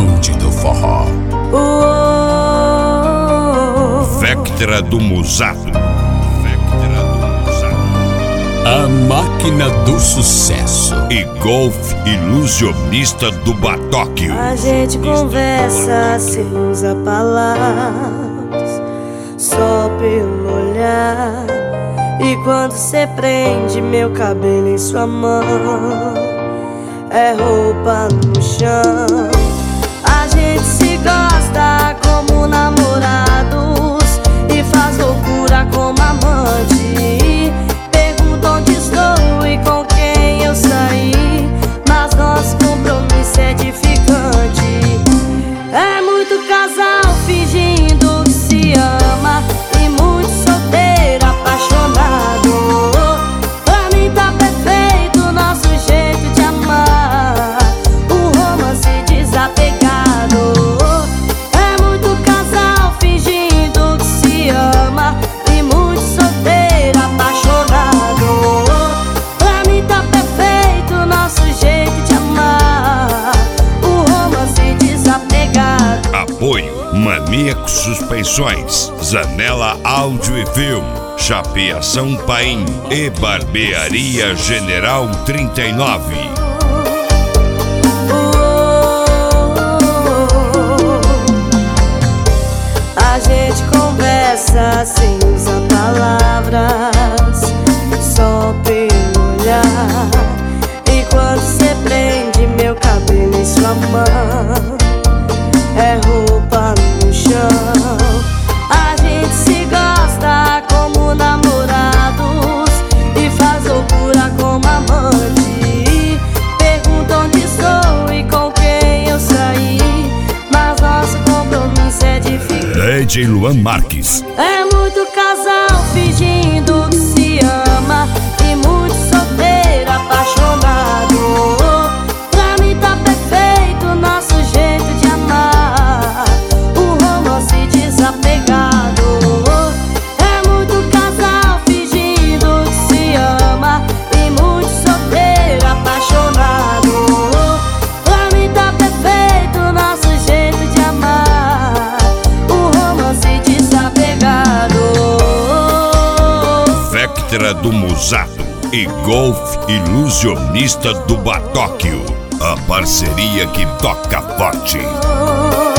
bonde do forró. Vectra do Musado. A máquina do sucesso. E Golf ilusionista do Batóquio. A gente conversa sem usar palavras, só pelo olhar. E quando cê prende meu cabelo em sua mão, é roupa no chão. A gente se gosta como namorados e faz loucura como amante. Pergunta onde estou e com quem eu saí, mas nosso compromisso é edificante. É muito casal fingindo que se ama e muito solteiro apaixonado. Pra mim tá perfeito nosso jeito de amar, um romance desapegado. É muito casal fingindo que se ama e muito solteiro apaixonado. Pra mim tá perfeito nosso jeito de amar, um romance desapegado. Apoio Maníaco Suspensões, Zanela Áudio e Filme, Chapeação Paim e Barbearia General 39. A gente conversa sem usar palavras, só pelo olhar. E quando cê prende meu cabelo em sua mão, é roupa no chão. A gente se gosta como namorados e faz loucura como amante. Pergunta onde estou e com quem eu saí, mas nosso compromisso é edificante. DJ Luan Marques. É muito casal fingindo que se ama e muito solteiro apaixonado. Pra mim tá perfeito nosso jeito de amar, um romance desapegado. É muito casal fingindo que se ama e muito solteiro apaixonado. Pra mim tá perfeito nosso jeito de amar, um romance desapegado. Vectra do Musado e Golf ilusionista do Batóquio. A parceria que toca forte.